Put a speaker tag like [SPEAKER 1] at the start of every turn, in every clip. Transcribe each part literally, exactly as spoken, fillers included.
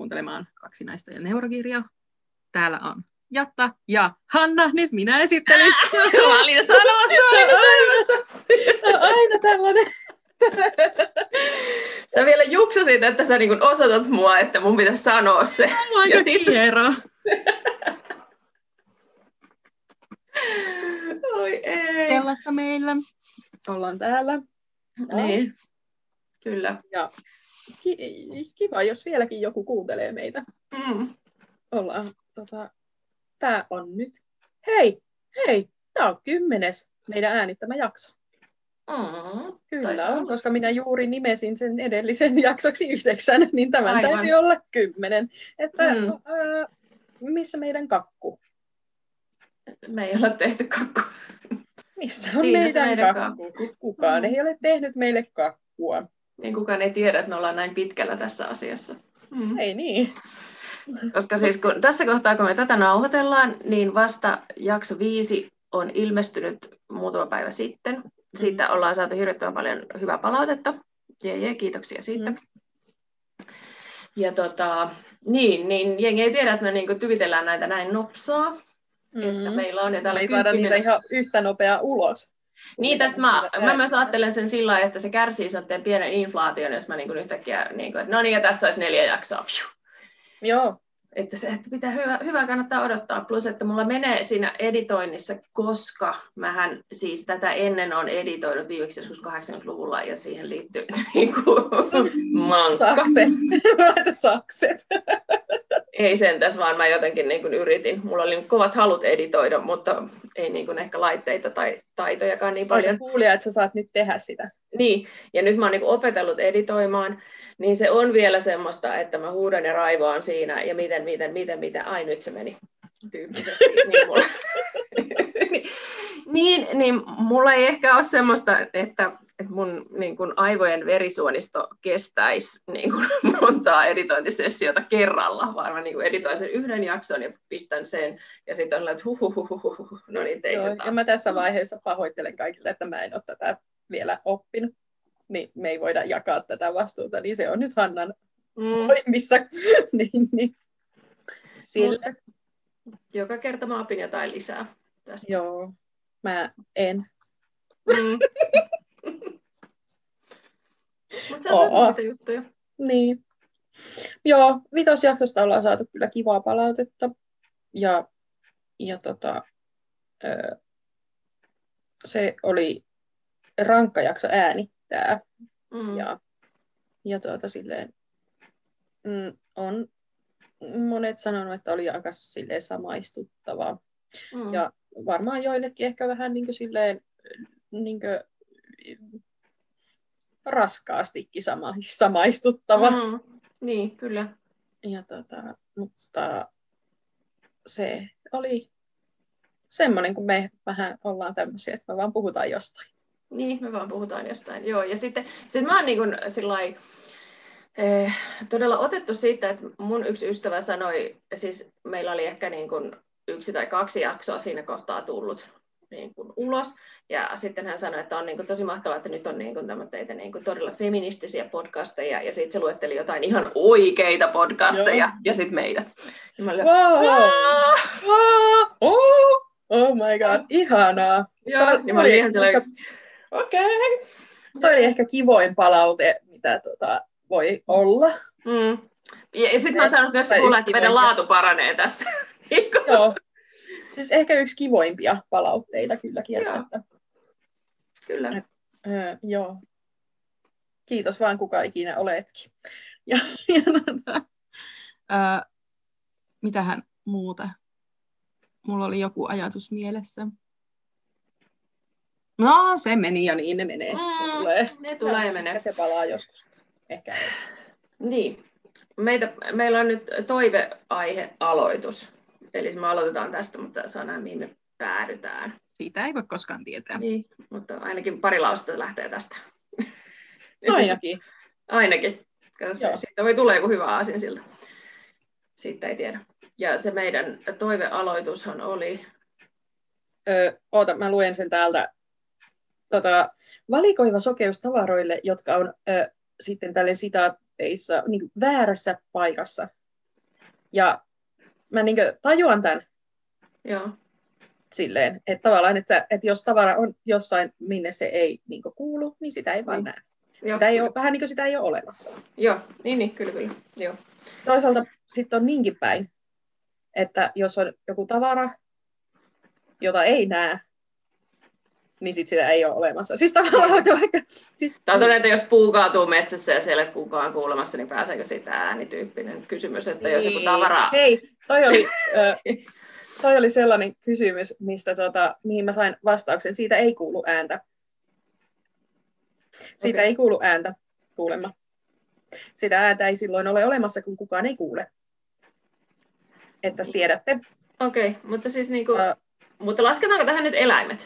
[SPEAKER 1] kuuntelemaan Kaksinaista ja neurokirjaa. Täällä on Jatta ja Hanna, nyt minä esittelen.
[SPEAKER 2] Mä olin sanomassa, mä olin sanomassa.
[SPEAKER 1] Aina tällainen.
[SPEAKER 2] Sä vielä juksasit, että sä niin osoitat mua, että mun pitäisi sanoa se.
[SPEAKER 1] Mulla on aika sit... kiero.
[SPEAKER 2] Oi ei.
[SPEAKER 1] Sellaista meillä. Ollaan täällä.
[SPEAKER 2] Niin, kyllä.
[SPEAKER 1] Ja ki- kiva, jos vieläkin joku kuuntelee meitä.
[SPEAKER 2] Mm.
[SPEAKER 1] Ollaan, tota, tää on nyt. Hei, hei, tää on kymmenes meidän äänittämä jakso.
[SPEAKER 2] Mm.
[SPEAKER 1] Kyllä on, koska minä juuri nimesin sen edellisen jaksoksi yhdeksän, niin tämän Aivan. täytyy olla kymmenen. Että mm. ää, missä meidän kakku?
[SPEAKER 2] Me ei ole tehty kakku.
[SPEAKER 1] Missä on Siinä meidän, meidän kakku? kakku? Kukaan mm. ei ole tehnyt meille kakkua.
[SPEAKER 2] Niin kukaan ei tiedä, että me ollaan näin pitkällä tässä asiassa.
[SPEAKER 1] Mm. Ei niin.
[SPEAKER 2] Koska siis kun, tässä kohtaa, kun me tätä nauhoitellaan, niin vasta jakso viisi on ilmestynyt muutama päivä sitten. Siitä mm. ollaan saatu hirveän paljon hyvää palautetta. Jee, jee, kiitoksia siitä. Mm. Ja tota, niin, niin jengi ei tiedä, että me niinku tyvitellään näitä näin nopsaa. Mm. Että meillä on, ja täällä
[SPEAKER 1] ei saada niitä ihan yhtä nopeaa ulos.
[SPEAKER 2] Niin, tästä mä, mä myös ajattelen sen sillä lailla, että se kärsii sellainen pienen inflaation, jos mä niin yhtäkkiä, niin kuin, että no niin, ja tässä olisi neljä jaksoa.
[SPEAKER 1] Joo.
[SPEAKER 2] Että se, että pitää hyvä, hyvä kannattaa odottaa. Plus, että mulla menee siinä editoinnissa, koska mähän siis tätä ennen on editoinut viimeksi joskus kahdeksankymmentäluvulla, ja siihen liittyy niin kuin mankka.
[SPEAKER 1] Sakset. Sakset.
[SPEAKER 2] Ei sentäs, vaan mä jotenkin niin kuin yritin. Mulla oli kovat halut editoida, mutta ei niin kuin ehkä laitteita tai taitojakaan niin paljon.
[SPEAKER 1] Kuulia, että sä saat nyt tehdä sitä.
[SPEAKER 2] Niin, ja nyt mä oon niin kuin opetellut editoimaan, niin se on vielä semmoista, että mä huudan ja raivoan siinä, ja miten, miten, miten, miten, ai nyt se meni tyyppisesti. niin, mulla... niin, niin mulla ei ehkä ole semmoista, että, että mun niin kuin aivojen verisuonisto kestäisi niin kuin montaa editointisessiota kerralla, vaan mä niin kuin editoin sen yhden jakson ja pistän sen, ja sitten on että huhuhuhuhuhu, no niin, tein sen taas.
[SPEAKER 1] Ja mä tässä vaiheessa pahoittelen kaikille, että mä en ole tätä vielä oppinut. Niin me ei voida jakaa tätä vastuuta, niin se on nyt Hannan mm. voimissa. niin, niin. Sillä.
[SPEAKER 2] Joka kerta mä opin jotain lisää tästä.
[SPEAKER 1] Joo, mä en.
[SPEAKER 2] Mm. Mutta sä oot niitä juttuja.
[SPEAKER 1] Niin. Joo, vitosjaksosta ollaan saatu kyllä kivaa palautetta. Ja, ja tota, ö, se oli rankka jakso äänittää. Mm. Ja, ja tuota, silleen, mm, on monet sanonut, että oli aika silleen samaistuttavaa. Mm. Ja varmaan joillekin ehkä vähän niin kuin silleen, niin kuin, raskaastikin sama, samaistuttava.
[SPEAKER 2] Mm. Niin, kyllä.
[SPEAKER 1] Ja tuota, mutta se oli semmoinen, kun me vähän ollaan tämmöisiä, että me vaan puhutaan jostain.
[SPEAKER 2] Niin, me vaan puhutaan jostain. Joo, ja sitten sit mä oon niin kuin sillai, eh, todella otettu siitä, että mun yksi ystävä sanoi, siis meillä oli ehkä niin kuin yksi tai kaksi jaksoa siinä kohtaa tullut niin kuin ulos, ja sitten hän sanoi, että on niin kuin tosi mahtavaa, että nyt on niin kuin tämmöitä niin kuin todella feministisiä podcasteja, ja sitten se luetteli jotain ihan oikeita podcasteja, Joo. ja sitten meidät. Ja mä olin,
[SPEAKER 1] wow. wow. oh. oh my god, ihanaa.
[SPEAKER 2] Joo, ja mä olin ihan sellainen, okei. Okay.
[SPEAKER 1] Toi oli ehkä kivoin palaute, mitä tota, voi olla.
[SPEAKER 2] Mm. Ja, ja sitten mä oon saanut myös kuulla, että meidän laatu paranee tässä.
[SPEAKER 1] Joo. Siis ehkä yksi kivoimpia palautteita kyllä kieltämättä.
[SPEAKER 2] Kyllä.
[SPEAKER 1] Öö, joo. Kiitos vaan kuka ikinä oletkin. Ja, ja öö, mitähän muuta? Mulla oli joku ajatus mielessä. No, se meni ja niin ne menee.
[SPEAKER 2] Mm,
[SPEAKER 1] ne tulee,
[SPEAKER 2] ne tulee ja menee.
[SPEAKER 1] Ja se palaa joskus. Ehkä ei.
[SPEAKER 2] Niin. Meitä, meillä on nyt toiveaihe-aloitus. Eli me aloitetaan tästä, mutta saa nähdä, mihin me päädytään.
[SPEAKER 1] Siitä ei voi koskaan tietää.
[SPEAKER 2] Niin, mutta ainakin pari lausetta lähtee tästä.
[SPEAKER 1] Ainakin.
[SPEAKER 2] Ainakin. Katso, siitä voi tulla joku hyvä aasinsilta. Siitä ei tiedä. Ja se meidän toivealoitushan oli...
[SPEAKER 1] Öö, oota, mä luen sen täältä. Tota, valikoiva sokeus tavaroille, jotka on ö, sitten tälle sitaatteissa niin väärässä paikassa Ja mä niin kuin tajuan tämän
[SPEAKER 2] Joo.
[SPEAKER 1] silleen, että tavallaan, että, että jos tavara on jossain, minne se ei niin kuin kuulu, niin sitä ei vaan
[SPEAKER 2] Niin.
[SPEAKER 1] näe.
[SPEAKER 2] Joo,
[SPEAKER 1] Sitä ei ole, vähän niin kuin sitä ei ole olemassa.
[SPEAKER 2] Joo, niin, niin kyllä, kyllä. Joo.
[SPEAKER 1] Toisaalta sitten on niinkin päin, että jos on joku tavara, jota ei näe, niin sit sitä ei ole olemassa. Siis tavallaan, että vaikka... Siis,
[SPEAKER 2] Tämä on todella, että jos puu kaatuu metsässä ja siellä kukaan kuulemassa, niin pääseekö siitä äänityyppinen kysymys, että jos joku tavara...
[SPEAKER 1] Hei, toi oli, äh, toi oli sellainen kysymys, mistä, tota, mihin mä sain vastauksen. Siitä ei kuulu ääntä. Siitä
[SPEAKER 2] Okay.
[SPEAKER 1] ei kuulu ääntä, kuulemma. Sitä ääntä ei silloin ole olemassa, kun kukaan ei kuule. Että tiedätte.
[SPEAKER 2] Okei, okay, mutta siis niinku...
[SPEAKER 1] Uh,
[SPEAKER 2] mutta lasketaanko tähän nyt eläimet?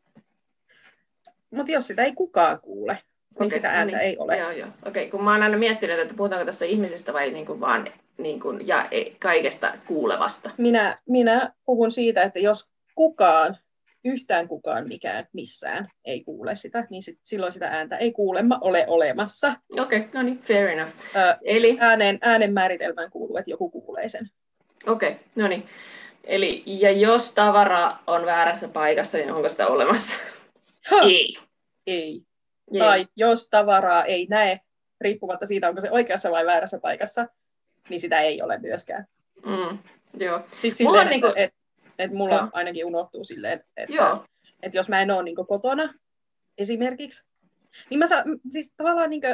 [SPEAKER 1] Mutta jos sitä ei kukaan kuule, niin
[SPEAKER 2] okay,
[SPEAKER 1] sitä ääntä
[SPEAKER 2] no niin.
[SPEAKER 1] ei ole.
[SPEAKER 2] Joo, joo. Okei, okay, kun mä oon aina miettinyt, että puhutaanko tässä ihmisistä vai niinku vaan niinku, ja kaikesta kuulevasta.
[SPEAKER 1] Minä, minä puhun siitä, että jos kukaan, yhtään kukaan mikään missään ei kuule sitä, niin sit, silloin sitä ääntä ei kuulemma ole olemassa.
[SPEAKER 2] Okei, okay, no niin, fair enough.
[SPEAKER 1] Ö,
[SPEAKER 2] Eli...
[SPEAKER 1] äänen, äänen määritelmään kuuluu, että joku kuulee sen.
[SPEAKER 2] Okei, okay, no niin. Eli, ja jos tavara on väärässä paikassa, niin onko sitä olemassa?
[SPEAKER 1] Ha!
[SPEAKER 2] Ei.
[SPEAKER 1] Ei.
[SPEAKER 2] Ei.
[SPEAKER 1] Tai jos tavaraa ei näe, riippumatta siitä, onko se oikeassa vai väärässä paikassa, niin sitä ei ole myöskään.
[SPEAKER 2] Mm, joo.
[SPEAKER 1] Siis silleen, että
[SPEAKER 2] niinku...
[SPEAKER 1] et, et mulla
[SPEAKER 2] joo.
[SPEAKER 1] ainakin unohtuu silleen, että
[SPEAKER 2] joo.
[SPEAKER 1] et jos mä en ole niinku kotona esimerkiksi, niin mä saan, siis tavallaan niinku,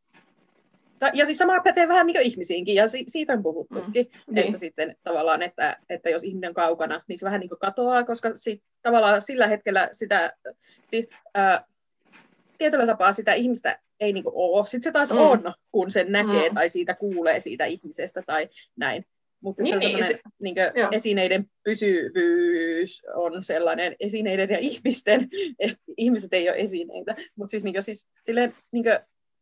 [SPEAKER 1] ja siis sama pätee vähän niin kuin ihmisiinkin, ja si- siitä on puhuttukin, mm, että niin. sitten tavallaan, että, että jos ihminen on kaukana, niin se vähän niin kuin katoaa, koska sit, tavallaan sillä hetkellä sitä, siis ää, tietyllä tapaa sitä ihmistä ei niin kuin ole, sitten se taas mm. on, kun sen näkee mm. tai siitä kuulee siitä ihmisestä tai näin. Mutta niin, se on sellainen, se, niin kuin esineiden pysyvyys on sellainen, esineiden ja ihmisten, että ihmiset ei ole esineitä, mutta siis, niin kuin, siis silleen, niin kuin,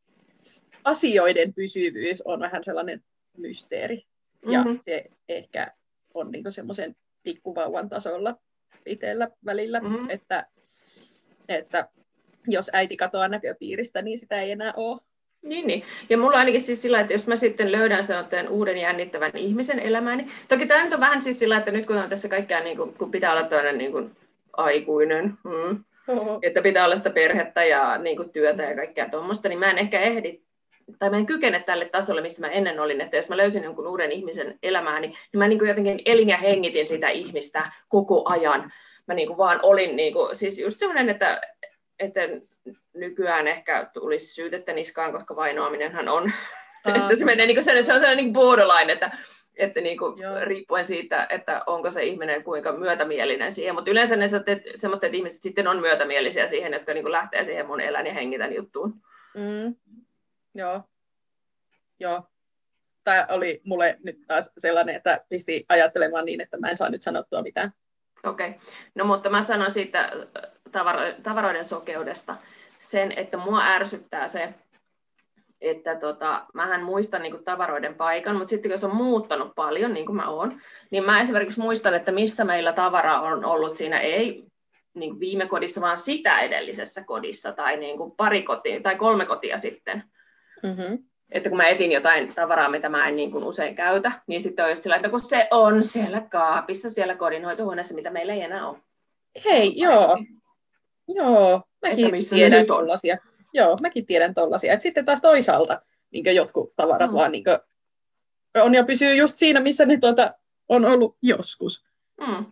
[SPEAKER 1] asioiden pysyvyys on vähän sellainen mysteeri. Ja mm-hmm. se ehkä on niin kuin semmoisen pikkuvauvan tasolla itsellä välillä, mm-hmm. että, että jos äiti katoaa näköpiiristä, niin sitä ei enää ole.
[SPEAKER 2] Niin, niin. Ja mulla ainakin siis sillä, että jos mä sitten löydän sellaisen uuden jännittävän ihmisen elämääni, toki tämä nyt on vähän siis sillä, että nyt kun on tässä kaikkea, niin kuin, kun pitää olla tällainen niin kuin aikuinen, mm, että pitää olla sitä perhettä ja niin kuin työtä ja kaikkea tuommoista, niin mä en ehkä ehdi, tai mä en kykene tälle tasolle, missä mä ennen olin, että jos mä löysin jonkun uuden ihmisen elämääni, niin mä niin kuin jotenkin elin ja hengitin sitä ihmistä koko ajan. Mä niin kuin vaan olin, niin kuin, siis just semmoinen, että, että nykyään ehkä tulisi syytettä niskaan, koska vainoaminenhan on, uh. että se menee niin kuin sellainen, se on sellainen niin borderline, että, että niin kuin riippuen siitä, että onko se ihminen kuinka myötämielinen siihen, mutta yleensä ne semmoiset ihmiset sitten on myötämielisiä siihen, jotka niin kuin lähtee siihen mun elän ja hengitän juttuun.
[SPEAKER 1] Mm. Joo. Joo. Tämä oli mulle nyt taas sellainen, että pisti ajattelemaan niin, että mä en saa nyt sanottua mitään.
[SPEAKER 2] Okei. Okay. No mutta mä sanon siitä tavaro- tavaroiden sokeudesta sen, että mua ärsyttää se, että tota, mähän muistan niin kuin tavaroiden paikan, mutta sitten jos on muuttanut paljon, niin kuin mä oon, niin mä esimerkiksi muistan, että missä meillä tavara on ollut siinä ei niin kuin viime kodissa, vaan sitä edellisessä kodissa tai niin kuin pari kotia tai kolme kotia sitten. Mm-hmm. Että kun mä etin jotain tavaraa, mitä mä en niin kuin usein käytä, niin sitten on just sillä, että kun se on siellä kaapissa, siellä kodinhoitohuoneessa, mitä meillä ei enää ole.
[SPEAKER 1] Hei, joo. Joo, mäkin tiedän tollasia. Joo, mäkin tiedän tollasia. Et sitten taas toisaalta niin jotkut tavarat mm. vaan niin on ja pysyy just siinä, missä ne tuota, on ollut joskus. Mm.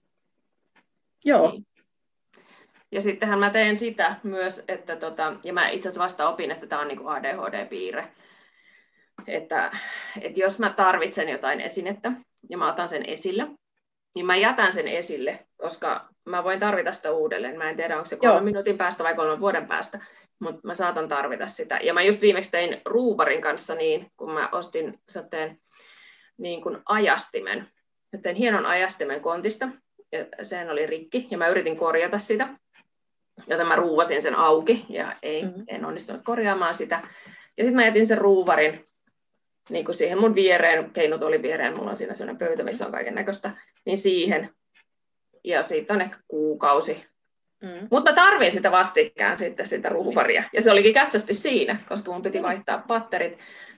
[SPEAKER 1] Joo.
[SPEAKER 2] Niin. Ja sittenhän mä teen sitä myös, että tota, ja mä itse asiassa vasta opin, että tämä on niin kuin A D H D-piirre. Että, että jos mä tarvitsen jotain esinettä ja mä otan sen esille, niin mä jätän sen esille, koska mä voin tarvita sitä uudelleen. Mä en tiedä, onko se kolmen Joo. minuutin päästä vai kolmen vuoden päästä, mutta mä saatan tarvita sitä. Ja mä just viimeksi tein ruuvarin kanssa niin, kun mä ostin soteen, niin kuin ajastimen. Mä tein hienon ajastimen kontista, ja sehän oli rikki, ja mä yritin korjata sitä. Joten mä ruuvasin sen auki ja ei, mm-hmm. en onnistunut korjaamaan sitä. Ja sitten mä jätin sen ruuvarin niin kuin siihen mun viereen, keinut oli viereen, mulla on siinä sellainen pöytä, missä on kaiken näköistä, niin siihen. Ja siitä on ehkä kuukausi. Mm. Mutta mä tarvin sitä vastikään sitten sitä ruuvaria. Ja se olikin kätsästi siinä, koska mun piti vaihtaa patterit.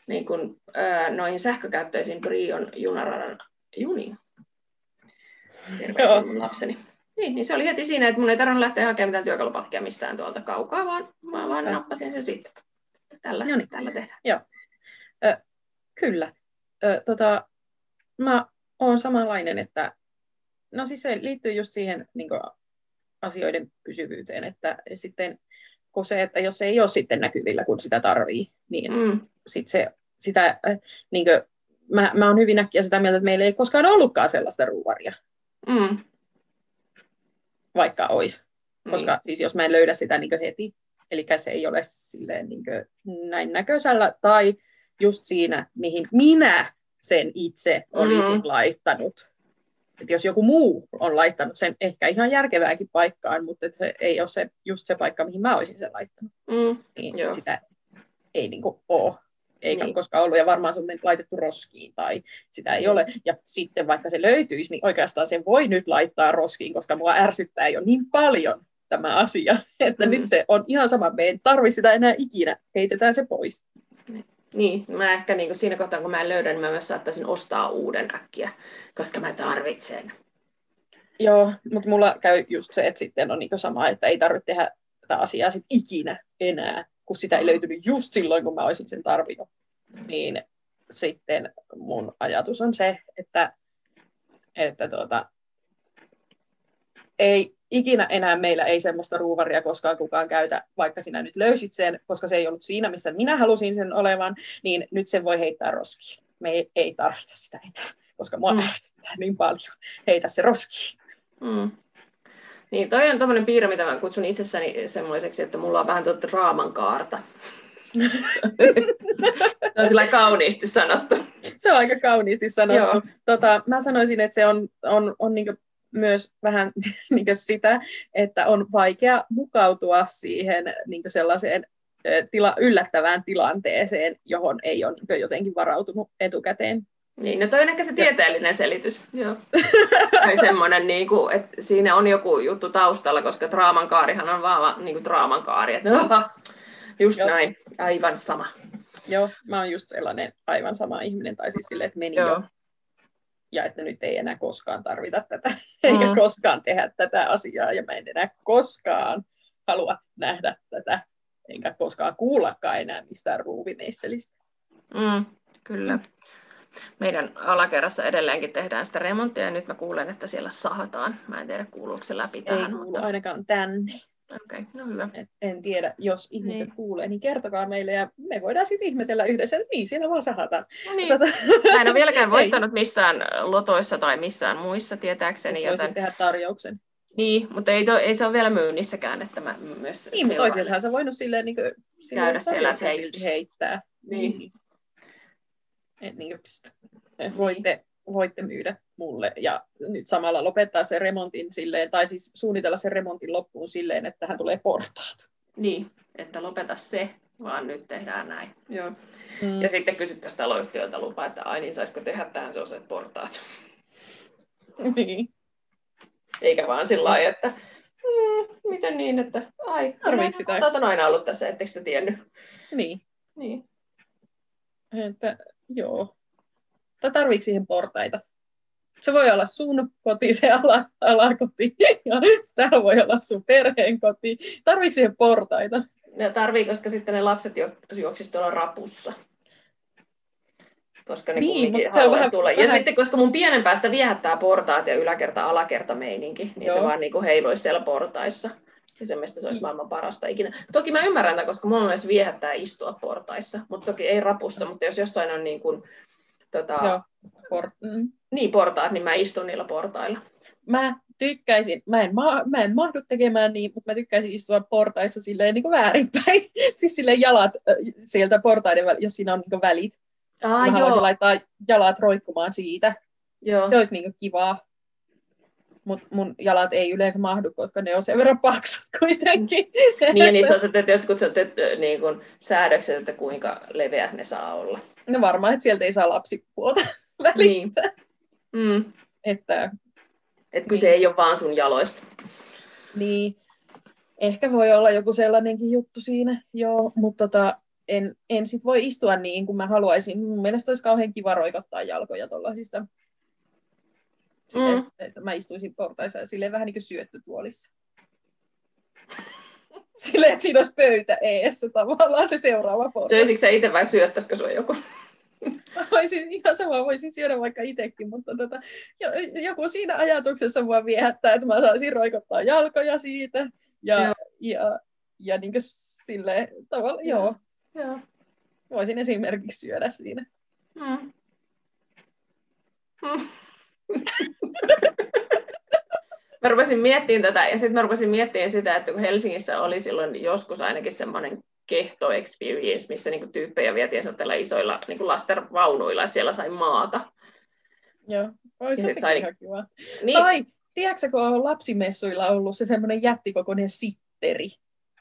[SPEAKER 2] niin kuin, ää, noihin sähkökäyttöisiin Brion junaradan juniin. Terveisin mun lapseni. Niin, niin se oli heti siinä, että mun ei tarvinnut lähteä hakemaan mitään työkalupakkia mistään tuolta kaukaa, vaan mä vaan nappasin sen sitten. Tällä, no niin. Tällä tehdään.
[SPEAKER 1] Joo. Ö, kyllä. Ö, tota, mä oon samanlainen, että no siis se liittyy just siihen niin kuin, asioiden pysyvyyteen, että sitten kun se, että jos se ei ole sitten näkyvillä, kun sitä tarvii, niin mm. sit se, sitä, äh, niin kuin, mä, mä oon hyvin äkkiä sitä mieltä, että meillä ei koskaan ollutkaan sellaista ruuvaria, mm. vaikka olisi. Mm. Koska siis jos mä en löydä sitä niin kuin heti, eli se ei ole silleen niin kuin näin näköisellä, tai just siinä, mihin minä sen itse olisin mm. laittanut. Että jos joku muu on laittanut sen ehkä ihan järkevääkin paikkaan, mutta se ei ole se, just se paikka, mihin mä olisin sen laittanut, mm, niin joo. sitä ei niin kuin ole, eikä niin. koskaan ollut, ja varmaan se on laitettu roskiin, tai sitä ei mm. ole. Ja sitten vaikka se löytyisi, niin oikeastaan se voi nyt laittaa roskiin, koska mua ärsyttää jo niin paljon tämä asia, että mm. nyt se on ihan sama, me ei tarvitse sitä enää ikinä, heitetään se pois.
[SPEAKER 2] Niin, mä ehkä niin siinä kohtaa, kun mä en löydä, niin mä myös saattaisin ostaa uuden äkkiä, koska mä tarvitsen.
[SPEAKER 1] Joo, mutta mulla käy just se, että sitten on niin sama, että ei tarvitse tehdä tätä asiaa sit ikinä enää, kun sitä ei löytynyt just silloin, kun mä olisin sen tarvinnut. Niin sitten mun ajatus on se, että, että tuota, ei ikinä enää meillä ei semmoista ruuvaria koskaan kukaan käytä, vaikka sinä nyt löysit sen, koska se ei ollut siinä, missä minä halusin sen olevan, niin nyt sen voi heittää roskiin. Me ei, ei tarvita sitä enää, koska mua mm. ärsyttää niin paljon. Heitä se roskiin.
[SPEAKER 2] Mm. Niin, toi on tommoinen piirre, mitä mä kutsun itsessäni semmoiseksi, että mulla on vähän tuota draaman kaarta. Se on sillä kauniisti sanottu.
[SPEAKER 1] Se on aika kauniisti sanottu. Tota, mä sanoisin, että se on, on, on niinku myös vähän niin sitä, että on vaikea mukautua siihen niin sellaiseen tila, yllättävään tilanteeseen, johon ei ole niin jotenkin varautunut etukäteen.
[SPEAKER 2] Niin, no toi on ehkä se tieteellinen selitys. Joo. Tai semmoinen, niin kuin, että siinä on joku juttu taustalla, koska draaman kaarihan on vaan niin kuin draaman kaari. Että, just Joo. näin, aivan sama.
[SPEAKER 1] Joo, mä oon just sellainen aivan sama ihminen, tai siis silleen, että meni Joo. jo. Ja että nyt ei enää koskaan tarvita tätä, eikä mm. koskaan tehdä tätä asiaa, ja mä en enää koskaan halua nähdä tätä, enkä koskaan kuullakaan enää mistään ruuvineisselistä.
[SPEAKER 2] Mm, kyllä. Meidän alakerrassa edelleenkin tehdään sitä remonttia, ja nyt mä kuulen, että siellä sahataan. Mä en tiedä, kuuluuko se läpi tähän.
[SPEAKER 1] Ei kuulu mutta... ainakaan tänne.
[SPEAKER 2] Okei, okay, no hyvä.
[SPEAKER 1] Et en tiedä, jos ihmiset niin. kuulee, niin kertokaa meille, ja me voidaan sitten ihmetellä yhdessä, että niin, siellä vaan sahataan.
[SPEAKER 2] No niin. Tota... Mä en ole vieläkään voittanut missään lotoissa tai missään muissa, tietääkseni.
[SPEAKER 1] Voisin joten... tehdä tarjouksen.
[SPEAKER 2] Niin, mutta ei, to, ei se ole vielä myynnissäkään, että mä myös
[SPEAKER 1] niin, mutta toiseltahan sä voinut silleen, niin kuin, silleen
[SPEAKER 2] käydä siellä
[SPEAKER 1] silti heittää.
[SPEAKER 2] Niin. niin.
[SPEAKER 1] Et niin, voitte, voitte myydä mulle ja nyt samalla lopettaa sen remontin silleen, tai siis suunnitella sen remontin loppuun silleen, että tähän tulee portaat.
[SPEAKER 2] Niin, että lopeta se, vaan nyt tehdään näin. Joo. Mm. Ja sitten kysyttäisiin taloyhtiöltä lupaa, että ai niin, saisiko tehdä tähän sellaiset portaat.
[SPEAKER 1] Niin.
[SPEAKER 2] Eikä vaan sillä lailla, että mm, miten niin, että ai, portaat on aina ollut tässä, ettekö te tiennyt?
[SPEAKER 1] Niin.
[SPEAKER 2] Niin.
[SPEAKER 1] Että joo. Tai tarviiko siihen portaita? Se voi olla sun koti, se ala, alakoti, ja täällä voi olla sun perheen koti. Tarviiko siihen portaita?
[SPEAKER 2] Ne tarvii, koska sitten ne lapset juoksisivat tuolla rapussa. Koska ne niin, kumminkin haluaisi tulla. Vähän... Ja sitten, koska mun pienen päästä viehättää portaat ja yläkerta, alakerta meininki, niin Joo. se vaan niin kuin heiluisi siellä portaissa. Ja se mielestä se olisi maailman parasta ikinä. Toki mä ymmärrän tämän, koska mulla myös viehättää istua portaissa. Mutta toki ei rapussa, mutta jos jossain on niin kuin, tota,
[SPEAKER 1] Joo. Port- mm.
[SPEAKER 2] niin portaat, niin mä istun niillä portailla.
[SPEAKER 1] Mä tykkäisin, mä en, ma- mä en mahdu tekemään niin, mutta mä tykkäisin istua portaissa silleen niin kuin väärinpäin. Siis silleen jalat sieltä portaiden välillä, jos siinä on niin kuin välit. Aa, mä joo. haluaisin laittaa jalat roikkumaan siitä. Joo. Se olisi niin kuin kivaa. Mutta mun jalat ei yleensä mahdu, koska ne on sen verran paksut kuitenkin.
[SPEAKER 2] Niin, ja niissä on sitten jotkut niin kuin säädökset, että kuinka leveät ne saa olla.
[SPEAKER 1] No varmaan, että sieltä ei saa lapsipuolta välistä.
[SPEAKER 2] Niin. Mm.
[SPEAKER 1] Että,
[SPEAKER 2] Et kyse niin. ei ole vaan sun jaloista.
[SPEAKER 1] Niin. Ehkä voi olla joku sellainenkin juttu siinä, joo, mutta tota, en, en sit voi istua niin kuin mä haluaisin. Mun mielestä olisi kauhean kiva roikottaa jalkoja tollasista. Silleen, mm. että mä istuisin portaissa ja silleen vähän niin kuin syöttötuolissa. Silleen, että siinä olisi pöytä eessä tavallaan se seuraava porta.
[SPEAKER 2] Söisikö sä itse vai syöttäisikö sua joku?
[SPEAKER 1] Voisin ihan sama, voisin syödä vaikka itsekin, mutta tota, joku siinä ajatuksessa mua viehättää, että mä saisin roikottaa jalkoja siitä. Ja, joo. ja, ja niin kuin silleen tavallaan, joo. joo. Voisin esimerkiksi syödä siinä. Mm.
[SPEAKER 2] Mm. Mä rupesin miettimään tätä, ja sitten mä rupesin miettimään sitä, että kun Helsingissä oli silloin joskus ainakin semmoinen kehto-experience, missä niinku tyyppejä vietiin semmoisilla isoilla niinku lastenvaunuilla, että siellä sai maata.
[SPEAKER 1] Joo, olisi sekin sai... ihan kiva. Niin. Tai, tiedätkö, kun on lapsimessuilla ollut se semmoinen jättikokoinen sitteri?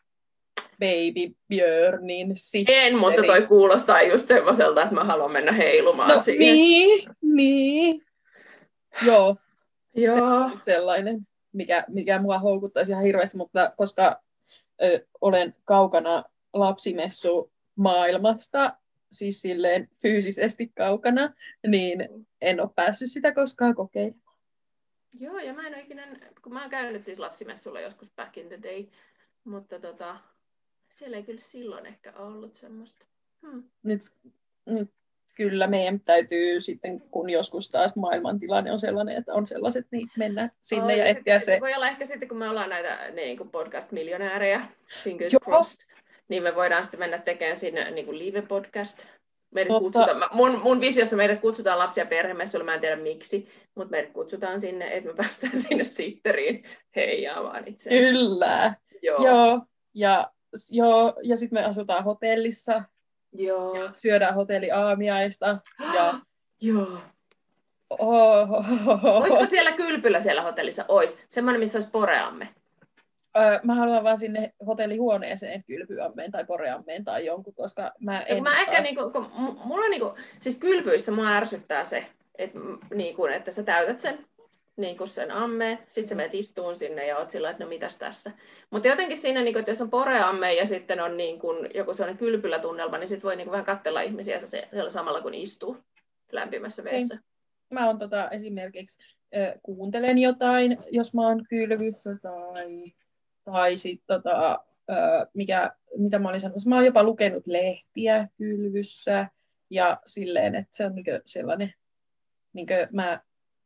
[SPEAKER 1] Baby Björnin sitteri.
[SPEAKER 2] En, mutta toi kuulostaa just semmoiselta, että mä haluan mennä heilumaan
[SPEAKER 1] no,
[SPEAKER 2] siihen.
[SPEAKER 1] Niin, niin. Joo.
[SPEAKER 2] Joo.
[SPEAKER 1] Se on sellainen, mikä, mikä mua houkuttaisi ihan hirveästi, mutta koska ö, olen kaukana lapsimessu maailmasta, siis silleen fyysisesti kaukana, niin en ole päässyt sitä koskaan kokeilemaan.
[SPEAKER 2] Joo, ja mä en ole ikinä, kun mä oon käynyt siis lapsimessulla joskus back in the day, mutta tota, siellä ei kyllä silloin ehkä ollut semmoista. Hmm.
[SPEAKER 1] Nyt, nyt kyllä meidän täytyy sitten, kun joskus taas maailmantilanne on sellainen, että on sellaiset, niin mennä sinne oh, ja, ja etsiä se.
[SPEAKER 2] Voi olla ehkä sitten, kun me ollaan näitä niin kuin podcast-miljonäärejä, fingers crossed, niin me voidaan sitten mennä tekemään sinne niin kuin live-podcast. Meidät kutsutaan, mun, mun visiossa meidät kutsutaan lapsia perhemessuille, mä en tiedä miksi, mutta meidät kutsutaan sinne, että me päästään sinne sitteriin heijaamaan itseään.
[SPEAKER 1] Kyllä, joo. joo. Ja, joo, ja sitten me asutaan hotellissa.
[SPEAKER 2] Joo.
[SPEAKER 1] Ja syödään hotelliaamiaista. Ja...
[SPEAKER 2] Joo.
[SPEAKER 1] Oh, oh, oh, oh.
[SPEAKER 2] Olisiko siellä kylpylä siellä hotellissa? Ois. Semmoinen, missä olisi poreamme.
[SPEAKER 1] Öö, mä haluan vaan sinne hotellihuoneeseen kylpyammeen tai poreammeen tai jonkun, koska mä en
[SPEAKER 2] mä
[SPEAKER 1] taas...
[SPEAKER 2] ehkä niinku, kun mulla on niinku, siis kylpyissä mua ärsyttää se, että, niinku, että sä täytät sen, niinku sen ammeen, sit sä menet istuun sinne ja oot sillä, että no mitäs tässä. Mutta jotenkin siinä, niinku, että jos on poreamme ja sitten on niinku, joku sellainen kylpylätunnelma, niin sit voi niinku vähän katsella ihmisiä siellä samalla kun istuu lämpimässä vedessä. Ei.
[SPEAKER 1] Mä oon tota, esimerkiksi äh, kuuntelen jotain, jos mä oon kylvyssä tai... Tai sitten, tota, mikä, mitä mä olin sanomassa, mä oon jopa lukenut lehtiä kylvyssä ja silleen, että se on niinku sellainen, niinku mä,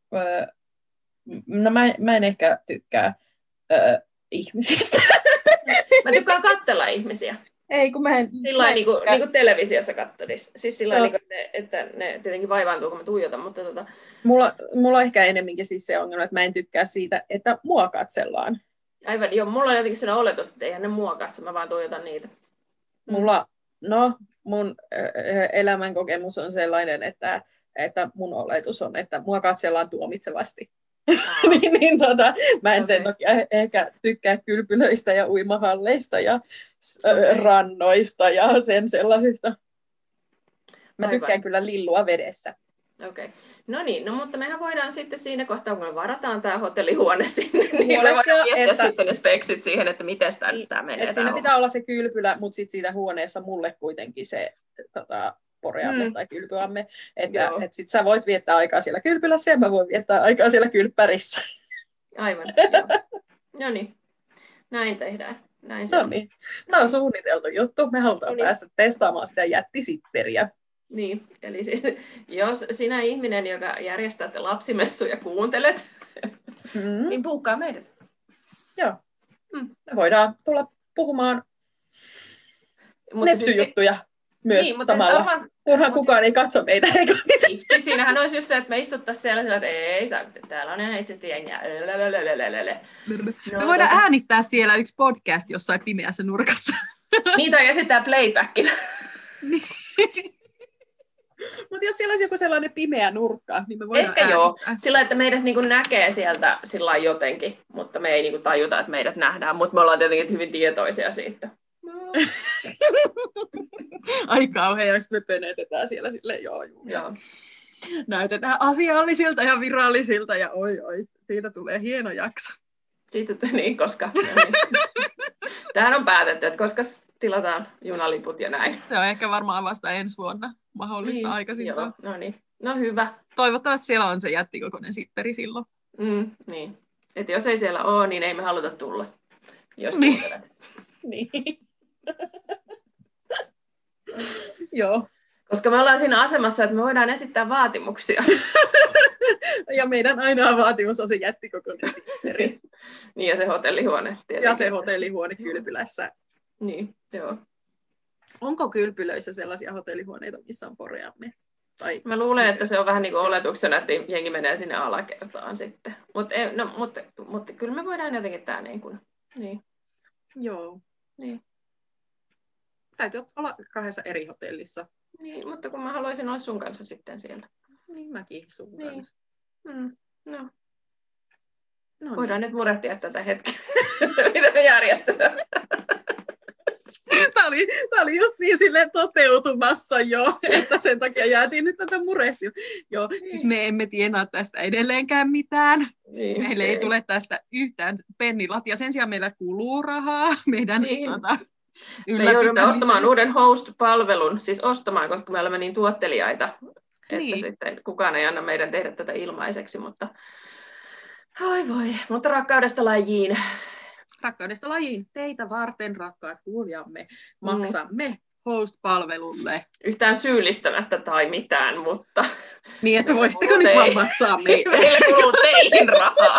[SPEAKER 1] no mä, mä en ehkä tykkää ö, ihmisistä.
[SPEAKER 2] Mä tykkään katsella ihmisiä.
[SPEAKER 1] Ei, kun mä en...
[SPEAKER 2] Sillain niin kuin, niin kuin televisiossa katsoisi. Siis sillain, no. niin kuin, että ne tietenkin vaivaantuu, kun mä tuijotan, mutta... Tota...
[SPEAKER 1] Mulla, mulla on ehkä enemmänkin siis se ongelma, että mä en tykkää siitä, että mua katsellaan.
[SPEAKER 2] Aivan, joo, mulla on jotenkin sellainen oletus, että eihän ne mua katso, mä vaan tuijotan niitä.
[SPEAKER 1] Mulla, no, mun elämän kokemus on sellainen, että, että mun oletus on, että mua katsellaan tuomitsevasti. niin, niin tota, mä en okay. sen takia ehkä tykkää kylpylöistä ja uimahalleista ja okay. rannoista ja sen sellaisista. Mä Aivan. tykkään kyllä lillua vedessä.
[SPEAKER 2] Okei. Okay. No niin, no mutta mehän voidaan sitten siinä kohtaa, kun me varataan tämä hotellihuone sinne, niin me voidaan miettiä että, sitten ne speksit siihen, että miten tämä niin, menee.
[SPEAKER 1] Että siinä pitää olla se kylpylä, mutta sitten siitä huoneessa mulle kuitenkin se tota, poreamme mm. tai kylpyamme. Että et sit sä voit viettää aikaa siellä kylpylässä ja mä voin viettää aikaa siellä kylppärissä.
[SPEAKER 2] Aivan, No niin, näin tehdään. Näin
[SPEAKER 1] no niin, tämä on suunniteltu juttu. Me halutaan no niin. päästä testaamaan sitä jättisitteriä.
[SPEAKER 2] Niin, eli siis, jos sinä ihminen, joka järjestää lapsimessuja kuuntelet, mm. niin puukkaa meidät.
[SPEAKER 1] Joo, mm. me voidaan tulla puhumaan nepsy-juttuja siis, myös niin, samalla, arvas, kunhan kukaan siis, ei katso meitä. Eikä
[SPEAKER 2] mitään. Siinähän olisi just se, että me istuttaisiin siellä sillä, että ei saa, täällä on ihan itsestä jengiä.
[SPEAKER 1] No, me voidaan tota... äänittää siellä yksi podcast jossain pimeässä nurkassa.
[SPEAKER 2] Niin, tai esittää playbackina.
[SPEAKER 1] Mutta jos siellä olisi joku sellainen pimeä nurkka, niin me voidaan
[SPEAKER 2] Ehkä äänittää. Joo, sillä että meidät niinku näkee sieltä sillä jotenkin, mutta me ei niinku tajuta, että meidät nähdään, mutta me ollaan tietenkin hyvin tietoisia siitä. No.
[SPEAKER 1] Ai kauhean, ja sitten me pönetetään siellä silleen, joo, joo. joo. Näytetään asiallisilta ja virallisilta, ja oi, oi, siitä tulee hieno jakso.
[SPEAKER 2] Siitä niin, koska... Tämähän on päätetty, että koska tilataan junaliput ja näin.
[SPEAKER 1] Se on ehkä varmaan vasta ensi vuonna mahdollista
[SPEAKER 2] Niin,
[SPEAKER 1] aikaisintaan.
[SPEAKER 2] joo, no niin. No hyvä.
[SPEAKER 1] Toivottavasti siellä on se jättikokoinen sitteri silloin.
[SPEAKER 2] Mm, niin. Et jos ei siellä ole, niin ei me haluta tulla. Jos
[SPEAKER 1] niin.
[SPEAKER 2] kuuntelet.
[SPEAKER 1] Niin. Joo.
[SPEAKER 2] Koska me ollaan siinä asemassa, että me voidaan esittää vaatimuksia.
[SPEAKER 1] Ja meidän ainoa vaatimus on se jättikokoinen sitteri.
[SPEAKER 2] Niin, ja se hotellihuone tietenkin.
[SPEAKER 1] Ja se hotellihuone kylpylässä.
[SPEAKER 2] Niin, joo.
[SPEAKER 1] Onko kylpylöissä sellaisia hotellihuoneita, missä on poreamme? Tai...
[SPEAKER 2] Mä luulen, että se on vähän niin kuin oletuksena, että jengi menee sinne alakertaan sitten. Mutta no, mut, mut, kyllä me voidaan jotenkin tää niin kuin... Niin.
[SPEAKER 1] Joo.
[SPEAKER 2] Niin.
[SPEAKER 1] Täytyy olla kahdessa eri hotellissa.
[SPEAKER 2] Niin, mutta kun mä haluaisin olla sun kanssa sitten siellä.
[SPEAKER 1] Niin mäkin sun
[SPEAKER 2] niin.
[SPEAKER 1] kanssa.
[SPEAKER 2] Mm, no.
[SPEAKER 1] No
[SPEAKER 2] Voidaan
[SPEAKER 1] niin.
[SPEAKER 2] nyt murehtia tätä hetkeä, mitä me järjestetään.
[SPEAKER 1] Tämä oli, tämä oli just niin silleen toteutumassa jo, että sen takia jäätiin nyt tätä murehtia. Joo, niin. Siis me emme tienaa tästä edelleenkään mitään.
[SPEAKER 2] Niin,
[SPEAKER 1] Meille ei. ei tule tästä yhtään pennilatia. Sen sijaan meillä kuluu rahaa meidän
[SPEAKER 2] niin.
[SPEAKER 1] tota,
[SPEAKER 2] me joudumme ostamaan uuden host-palvelun, siis ostamaan, koska me olemme niin tuottelijaita, että niin. sitten kukaan ei anna meidän tehdä tätä ilmaiseksi, mutta ai voi, mutta rakkaudesta lajiin.
[SPEAKER 1] Rakkaudesta lajiin teitä varten, rakkaat kuulijamme, maksamme mm. host-palvelulle.
[SPEAKER 2] Yhtään syyllistämättä tai mitään, mutta...
[SPEAKER 1] Niin, että voisitteko nyt vaan maksaa meille?
[SPEAKER 2] Meillä kuluu teihin rahaa.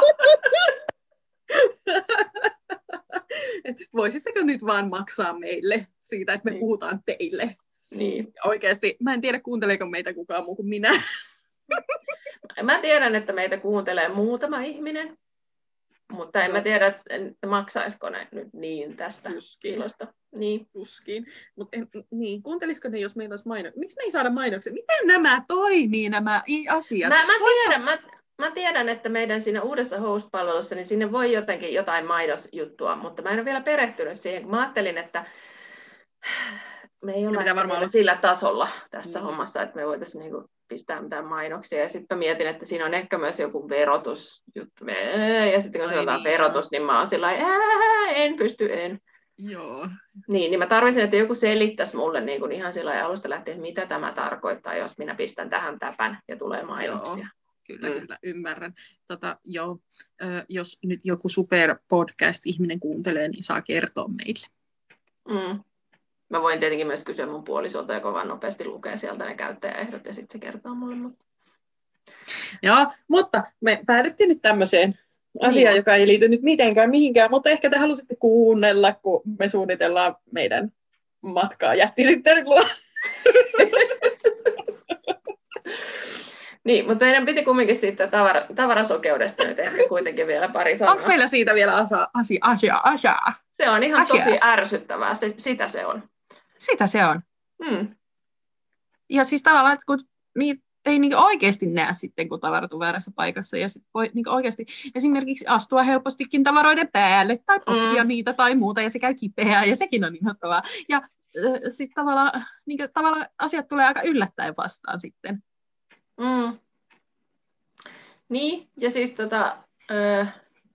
[SPEAKER 1] Et voisitteko nyt vaan maksaa meille siitä, että me niin. puhutaan teille?
[SPEAKER 2] Niin.
[SPEAKER 1] Ja oikeasti, mä en tiedä, kuunteleeko meitä kukaan muu kuin minä.
[SPEAKER 2] Mä tiedän, että meitä kuuntelee muutama ihminen, mutta en no. mä tiedä, että maksaisiko ne nyt niin tästä
[SPEAKER 1] Tuskin.
[SPEAKER 2] ilosta. Niin.
[SPEAKER 1] Tuskin. Mut en, niin, kuuntelisiko ne, jos meillä olisi mainoksia? Miksi me ei saada mainoksia? Miten nämä toimii, nämä asiat?
[SPEAKER 2] Mä, mä tiedän, mä, Mä tiedän, että meidän siinä uudessa host-palvelussa, niin sinne voi jotenkin jotain mainosjuttua, mutta mä en ole vielä perehtynyt siihen. Mä ajattelin, että me ei olla varmaan sillä tasolla tässä mm. hommassa, että me voitaisiin niinku pistää mitään mainoksia. Ja sitten mietin, että siinä on ehkä myös joku verotusjuttu. Ja sitten kun sanotaan niin, verotus, niin mä oon sillä lailla, en pysty, en.
[SPEAKER 1] Joo.
[SPEAKER 2] Niin, niin mä tarvitsin, että joku selittäisi mulle niin kuin ihan sillä alusta lähtien, että mitä tämä tarkoittaa, jos minä pistän tähän täpän ja tulee mainoksia.
[SPEAKER 1] Joo. Kyllä, mm. kyllä, ymmärrän. Tota, joo, jos nyt joku super-podcast-ihminen kuuntelee, niin saa kertoa meille.
[SPEAKER 2] Mm. Mä voin tietenkin myös kysyä mun puolisolta, joka vaan nopeasti lukee sieltä ne käyttäjäehdot, ja sitten se kertoo mulle. Mutta...
[SPEAKER 1] Joo, mutta me päädyttiin nyt tämmöiseen asiaan, niin. joka ei liity nyt mitenkään mihinkään, mutta ehkä te halusitte kuunnella, kun me suunnitellaan meidän matkaa jättisitterin luo.
[SPEAKER 2] Niin, mutta meidän piti kumminkin siitä tavara, tavarasokeudesta nyt ehkä kuitenkin vielä pari sanaa.
[SPEAKER 1] Onko meillä siitä vielä asia, asia, asia, asia?
[SPEAKER 2] Se on ihan asia. Tosi ärsyttävää, se, sitä se on.
[SPEAKER 1] Sitä se on.
[SPEAKER 2] Hmm.
[SPEAKER 1] Ja siis tavallaan, että kun niin, ei niin oikeasti näe sitten, kun tavarat on väärässä paikassa, ja sit voi niin oikeasti esimerkiksi astua helpostikin tavaroiden päälle, tai potkia mm. niitä tai muuta, ja se käy kipeää, ja sekin on inhottavaa. Ja äh, siis tavallaan, niin kuin, tavallaan asiat tulee aika yllättäen vastaan sitten.
[SPEAKER 2] Mm. Niin, ja siis tota, öö,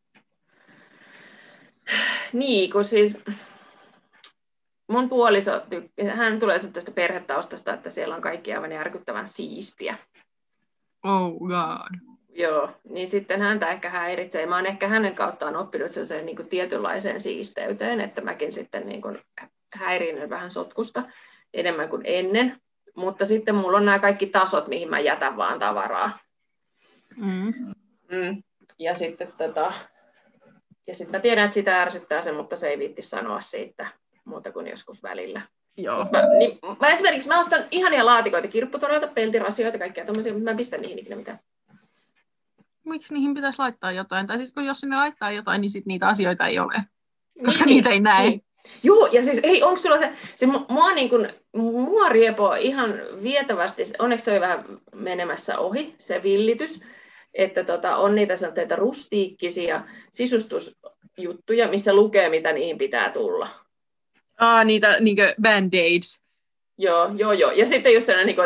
[SPEAKER 2] niin, kun siis mun puoliso, hän tulee tästä perhetaustasta, että siellä on kaikki aivan järkyttävän siistiä.
[SPEAKER 1] Oh god.
[SPEAKER 2] Joo, niin sitten häntä ehkä häiritsee. Mä oon ehkä hänen kauttaan oppinut sellaiseen niin kuin tietynlaiseen siisteyteen, että mäkin sitten niin kuin häirinnyn vähän sotkusta enemmän kuin ennen. Mutta sitten mulla on nämä kaikki tasot, mihin mä jätän vaan tavaraa.
[SPEAKER 1] Mm.
[SPEAKER 2] Mm. Ja sitten tota, ja sit mä tiedän, että sitä ärsyttää se, mutta se ei viitti sanoa siitä muuta kuin joskus välillä.
[SPEAKER 1] Joo.
[SPEAKER 2] Mä, niin, mä esimerkiksi mä ostan ihania laatikoita, kirpputoreilta, peltirasioita, kaikkea tommosia, mutta mä en pistä niihin ikinä mitään.
[SPEAKER 1] Miksi niihin pitäisi laittaa jotain? Tai siis kun jos sinne laittaa jotain, niin sit niitä asioita ei ole. Koska
[SPEAKER 2] niin,
[SPEAKER 1] niitä ei näe.
[SPEAKER 2] Niin. Joo, ja siis ei, onko sulla se, se mua, niin kun, mua riepoo ihan vietävästi, onneksi se oli vähän menemässä ohi, se villitys, että tota, on niitä sanoteita rustiikkisia sisustusjuttuja, missä lukee, mitä niihin pitää tulla.
[SPEAKER 1] Ah, niitä niinkö band-aids.
[SPEAKER 2] Joo, joo, joo. Ja sitten just sellainen, että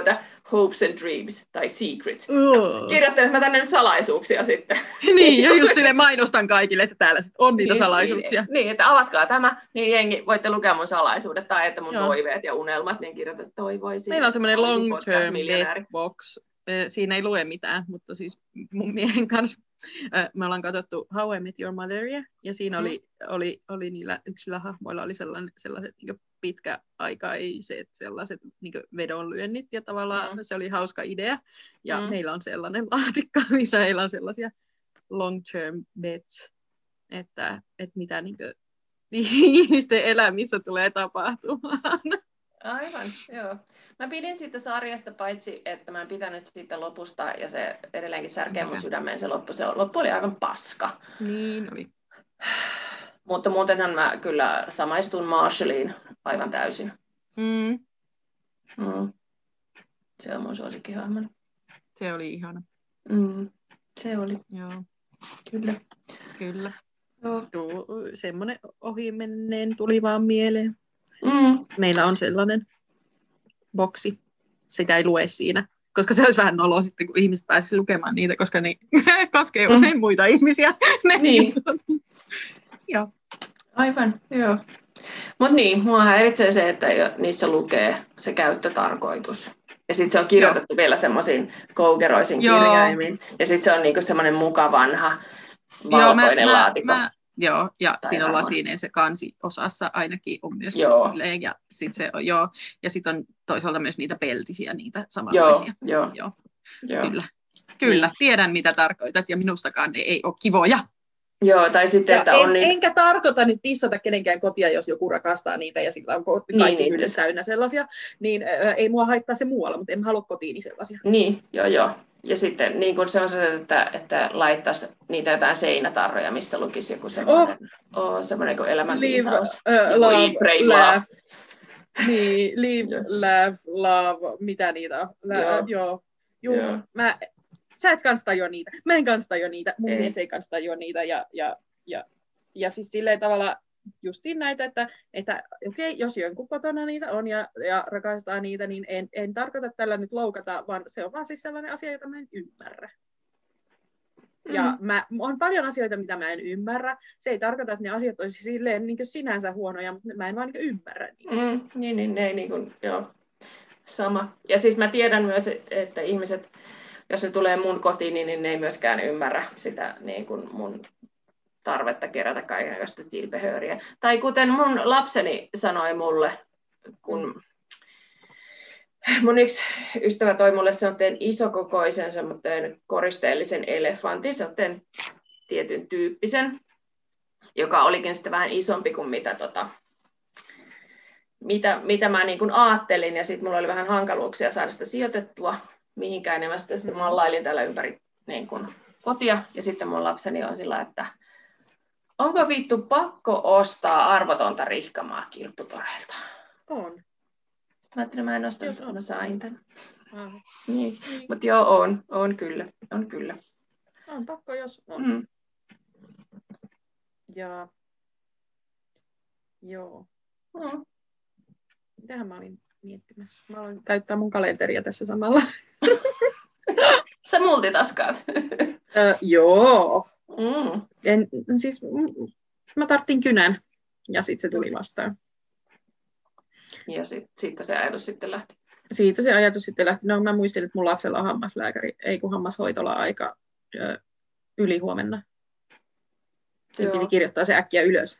[SPEAKER 2] hopes and dreams tai secrets.
[SPEAKER 1] Oh.
[SPEAKER 2] Kirjoittelen mä tänne nyt salaisuuksia sitten.
[SPEAKER 1] Niin, ja just sinne mainostan kaikille, että täällä sit on niitä
[SPEAKER 2] niin,
[SPEAKER 1] salaisuuksia.
[SPEAKER 2] Niin, niin, että avatkaa tämä, niin jengi, voitte lukea mun salaisuudet tai että mun
[SPEAKER 1] Joo.
[SPEAKER 2] toiveet ja unelmat, niin kirjoitat toivoisin.
[SPEAKER 1] Meillä on semmoinen long term
[SPEAKER 2] miljonääri.
[SPEAKER 1] box. Siinä ei lue mitään, mutta siis mun miehen kanssa me ollaan katsottu How I Met Your Motheria, ja siinä oli, mm. oli, oli niillä yksillä hahmoilla oli sellainen, sellaiset niin pitkäaikaiset sellaiset niin vedonlyönnit, ja tavallaan mm. se oli hauska idea, ja mm. meillä on sellainen laatikko, missä meillä on sellaisia long-term bets, että, että mitä niin kuin, ihmisten elämissä tulee tapahtumaan.
[SPEAKER 2] Aivan, joo. Mä pidin siitä sarjasta, paitsi että mä en pitänyt siitä lopusta, ja se edelleenkin särkee mun sydämeen se loppu. Se loppu oli aivan paska.
[SPEAKER 1] Niin oli.
[SPEAKER 2] Mutta muutenhan mä kyllä samaistun Marshalliin aivan täysin.
[SPEAKER 1] Mm.
[SPEAKER 2] Mm. Se on mun suosikkihahmoni.
[SPEAKER 1] Se oli ihana.
[SPEAKER 2] Mm. Se oli.
[SPEAKER 1] Joo.
[SPEAKER 2] Kyllä.
[SPEAKER 1] Kyllä.
[SPEAKER 2] Joo.
[SPEAKER 1] Tuo, semmoinen ohimenneen tuli vaan mieleen.
[SPEAKER 2] Mm.
[SPEAKER 1] Meillä on sellainen boksi. Sitä ei lue siinä, koska se olisi vähän noloa sitten, kun ihmiset pääsisivät lukemaan niitä, koska ne koskee mm. usein muita ihmisiä.
[SPEAKER 2] Niin.
[SPEAKER 1] Joo.
[SPEAKER 2] Aivan, joo. Mutta niin, mua häiritsee se, että niissä lukee se käyttötarkoitus. Ja sitten se on kirjoitettu joo. vielä semmoisiin koukeroisin kirjaimin. Ja sitten se on niinku semmoinen muka vanha valkoinen joo, mä, laatikko. Mä,
[SPEAKER 1] Joo, ja tai siinä on lasinen se kansiosassa ainakin on myös silleen, ja sitten se on, joo, ja sitten on toisaalta myös niitä peltisiä, niitä samanlaisia.
[SPEAKER 2] Joo,
[SPEAKER 1] joo. joo. Kyllä, kyllä, tiedän mitä tarkoitat, ja minustakaan ne ei ole kivoja.
[SPEAKER 2] Joo, tai sitten, että
[SPEAKER 1] en,
[SPEAKER 2] on niin...
[SPEAKER 1] Enkä tarkoita nyt dissata kenenkään kotia, jos joku rakastaa niitä, ja sillä on kaikki niin, hyllyt täynnä sellaisia, niin äh, ei mua haittaa se muualla, mutta en halua kotiini sellaisia.
[SPEAKER 2] Niin, joo, joo. Ja sitten niin kuin sellaiset, että, että laittaisi niitä jotain seinätarroja, missä lukisi joku semmoinen, oh. Oh, semmoinen kuin elämänviisaus.
[SPEAKER 1] Live, uh, love, laugh. Niin, live, laugh, love, mitä niitä on. La, joo. Joo. Juu, joo. Mä, sä et kans tajua niitä. Mä en kans tajua niitä. Mun ei. mies ei kans tajua niitä. Ja, ja, ja, ja siis silleen tavalla justiin näitä, että, että okei, okay, jos jonkun kotona niitä on ja, ja rakastaa niitä, niin en, en tarkoita tällä nyt loukata, vaan se on vaan siis sellainen asia, jota mä en ymmärrä. Mm. Ja mä, on paljon asioita, mitä mä en ymmärrä. Se ei tarkoita, että ne asiat olisi silleen niin kuin sinänsä huonoja, mutta mä en vaan niin ymmärrä niitä.
[SPEAKER 2] Mm, niin, niin, ne, niin kuin, joo. Sama. Ja siis mä tiedän myös, että ihmiset, jos ne tulee mun kotiin, niin ne ei myöskään ymmärrä sitä niin kuin mun tarvetta kerätä kaikenlaista tilpehööriä. Tai kuten mun lapseni sanoi mulle, kun mun yksi ystävä toi mulle semmoinen isokokoisen semmoinen koristeellisen elefantin, semmoinen tietyn tyyppisen, joka olikin sitten vähän isompi kuin mitä, tota, mitä, mitä mä niin kuin ajattelin, ja sitten mulla oli vähän hankaluuksia saada sitä sijoitettua mihinkään, ja mä sitten, sitten mallailin täällä ympäri niin kuin kotia, ja sitten mun lapseni on sillä, että onko vittu pakko ostaa arvotonta rihkamaa kirpputoreilta?
[SPEAKER 1] On.
[SPEAKER 2] Sitten mä ajattelin, mä en ostanut, että mä sain tämän.
[SPEAKER 1] Ah.
[SPEAKER 2] Niin. Niin. Mutta joo, on, on kyllä, on kyllä.
[SPEAKER 1] On pakko, jos on.
[SPEAKER 2] Mm.
[SPEAKER 1] Ja joo.
[SPEAKER 2] Mm.
[SPEAKER 1] Mitähän mä olin miettimässä? Mä aloin käyttää mun kalenteria tässä samalla.
[SPEAKER 2] Sä multitaskaat.
[SPEAKER 1] Ö, joo.
[SPEAKER 2] Mm.
[SPEAKER 1] En, siis mä tarttin kynän ja sitten se tuli vastaan.
[SPEAKER 2] Ja sit, siitä se ajatus sitten lähti.
[SPEAKER 1] Siitä se ajatus sitten lähti. No mä muistin, että mun lapsella on hammaslääkäri, ei kun hammashoitola aika ö, yli huomenna. Piti kirjoittaa se äkkiä ylös.